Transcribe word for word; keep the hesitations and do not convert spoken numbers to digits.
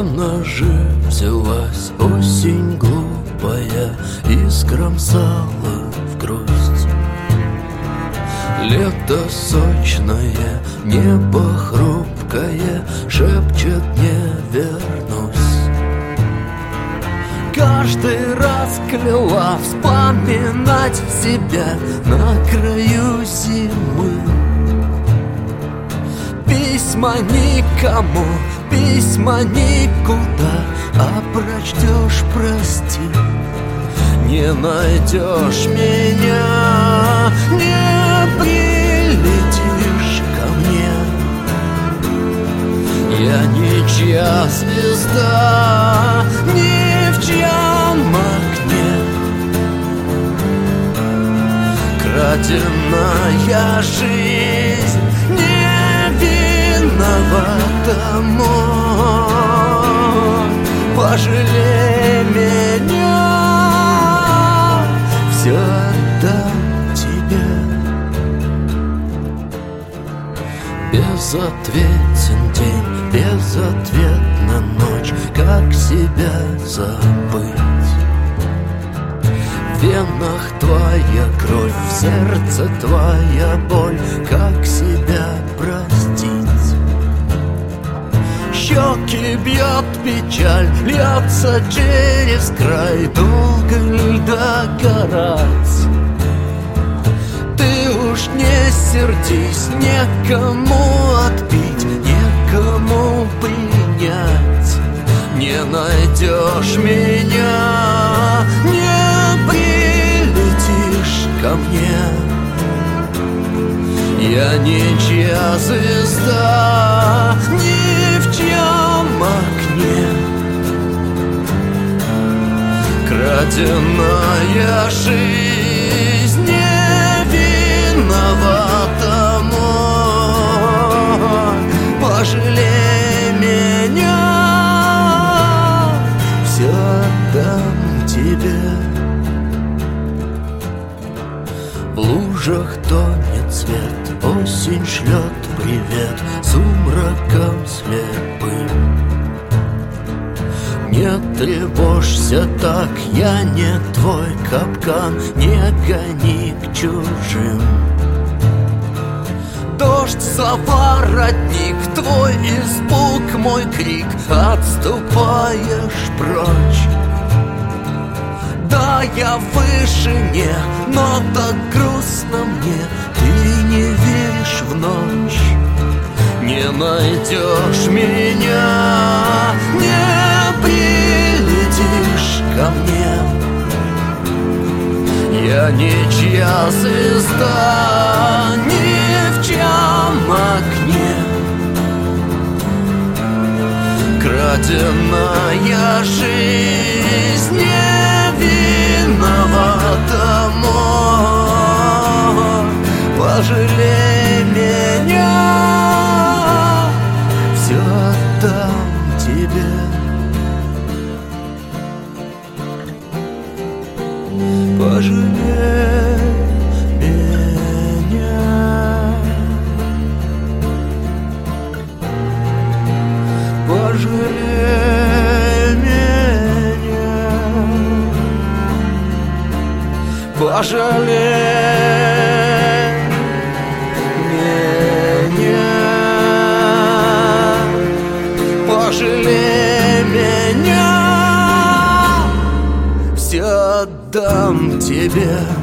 За ножи взялась осень глупая и скромсала в грусть. Лето сочное, небо хрупкое шепчет: не вернусь. Каждый раз кляла вспоминать себя на краю зимы. Письма никому, письма никуда, а прочтешь — прости. Не найдешь меня, не прилетишь ко мне. Я ничья звезда, ни в чьем окне. Краденая жизнь, не виновата мой. Пожалей меня, все отдам тебе. Безответен день, безответна ночь, как себя забыть? В венах твоя кровь, в сердце твоя боль, как себя простить? Щеки бьет печаль, льется через край, долго ли догорать? Ты уж не сердись, некому отпить, некому принять. Не найдешь меня, не прилетишь ко мне. Я ничья звезда, ни в чьем окне. Краденая жизнь, не виновата мой. Пожалей меня, все отдам тебе. В лужах тонет свет, осень шлет привет сумраком слепым. Не тревожься так, я не твой капкан, не гони к чужим. Дождь за воротник, твой испуг, мой крик, отступаешь прочь. Да, я в вышине, но так грустно мне, ты не веришь в ночь. Не найдешь меня, не прилетишь ко мне. Я ничья звезда, ни в чьем окне. Краденая жизнь, не виновата мой. Пожалей меня, все отдам тебе. Пожалей меня, пожалей меня, пожалей меня, пожалей меня, все отдам тебе.